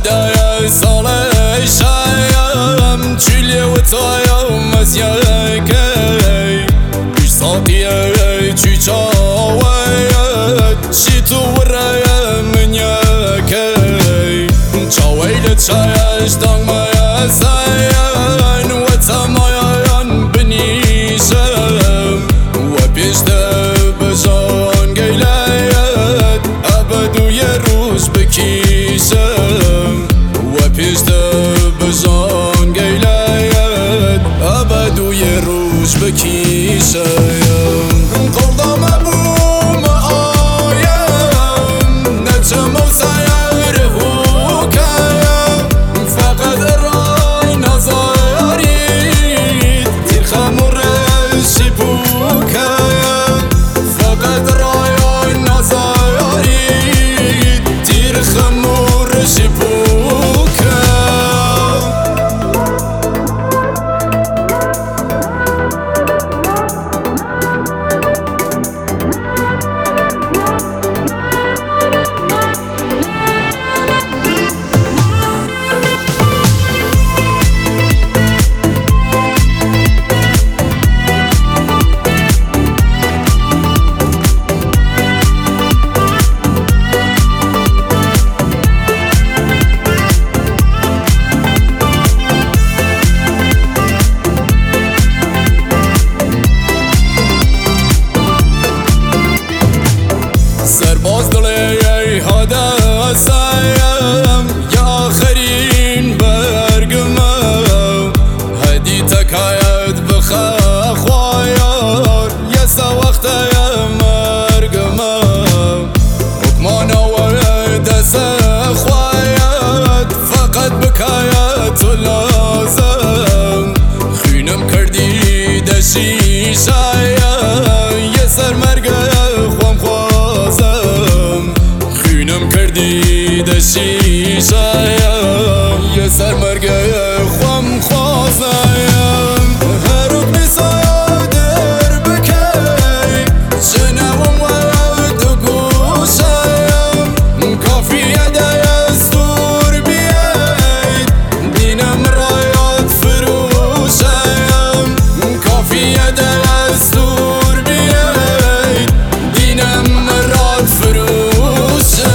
دای ساله شایم چیلی و تایم از یکی بیش ساقیه چی چاوید چی تو وره من یکی چاویل چایش دانگ مای ساین و تمایان بنیشم و پیشته بجان گیلید ابدو یه روز بکیشم و پیشته بجان گیلید ابدو یه روز بکیشم قردام بوم آیم نجم و سیر هوکم فقط رای نزارید تیر خمورشی بوکم فقط رای نزارید تیر خمورشی بوکم سرباز دلی هاده سایم یا آخرین برگمم هدی تکایت بخواه خواهیار یه سا وقت مرگمم حکمان آورد دست خواهیت فقط بکایت و لازم خینم کردی دشی شاید یه سر مرگ خوام خوازم خینم کردی دشی شاید یه سر مرگ خوام خوازم هر روز میساید در بکی جنوم و دو گوشم کافیه دستور بیاید دینم رایت فروشم کافیه دستور بیاید دینم رایت فروشم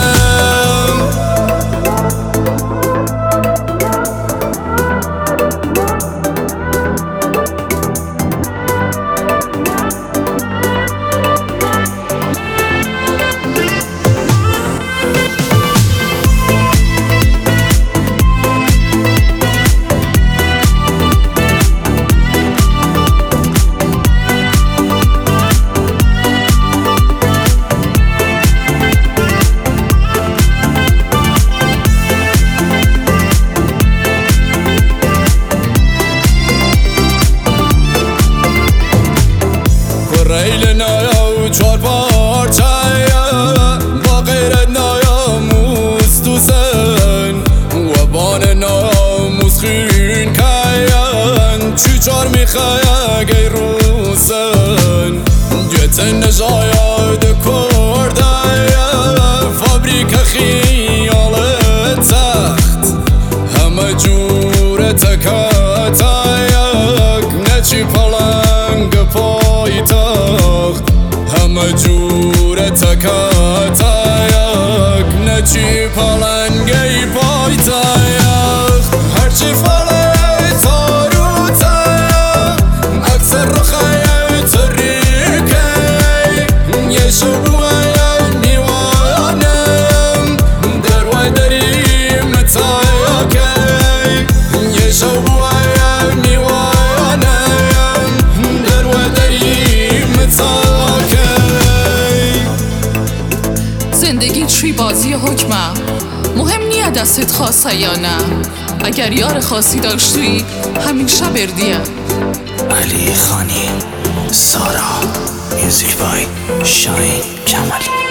ریل نایا و چار پارچه با غیرت نایاموز تو سن و بان نایاموز خین کهین چی چار میخواه گی روزن گتن نجاید کرده فابریک خیال تخت همه جور تکاتایک نچی پلنگ پایتخت همه جور تکاتایک نچی پلنگی پایتخت هرچی فله تاروتایک اکثر رخای تریکی یه شبوه میوانم در وای دریم تایکی یه شبوه میوانم در وای دریم تایکی زندگی چی بازی حکمه مهم نیه دستت خاصه یا نه اگر یار خاصی داشتی همیشه بردیه علی خانی سارا میوزیک بای شاهین کمالی